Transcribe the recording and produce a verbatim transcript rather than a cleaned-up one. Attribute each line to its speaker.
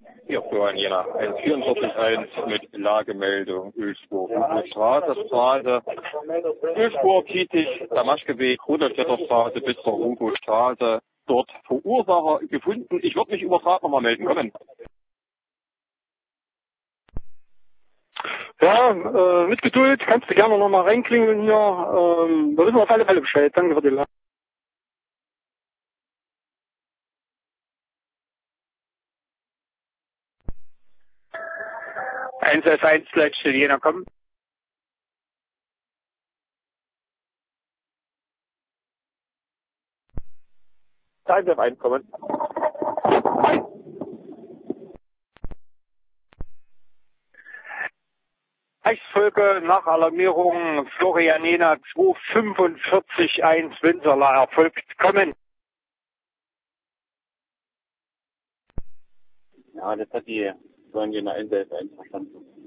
Speaker 1: Hier Florian Jena, eins vierundvierzig eins mit Lagemeldung Ölspur, Straße, Straße, Ölspur, Kietig, Damaschgeweg, Rudolf-Vetter-Straße bis zur Hugo-Straße, dort Verursacher gefunden. Ich würde mich übertragen nochmal melden, kommen.
Speaker 2: Ja, äh, mit Geduld kannst du gerne nochmal reinklingeln hier. Ähm, wir wissen auf alle Fälle Bescheid. Danke für die Lage.
Speaker 3: eins F eins letzte Jena kommen. eins F eins kommen. Reichsfolge nach Alarmierung Florian Jena zwei fünfundvierzig eins Winzerla erfolgt. Kommen.
Speaker 1: Ja, das hat die Florian Jena eins F eins verstanden.